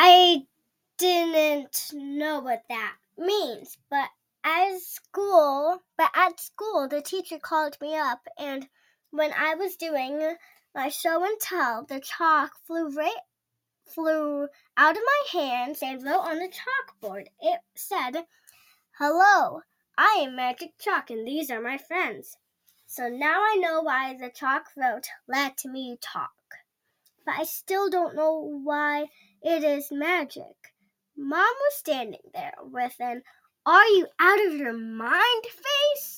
I didn't know what that means, but at school, the teacher called me up, and when I was doing my show and tell, the chalk flew out of my hands and wrote on the chalkboard. It said, "Hello, I am Magic Chalk, and these are my friends." So now I know why the chalk wrote, "Let me talk." But I still don't know why it is magic. Mom was standing there with an "Are you out of your mind" face.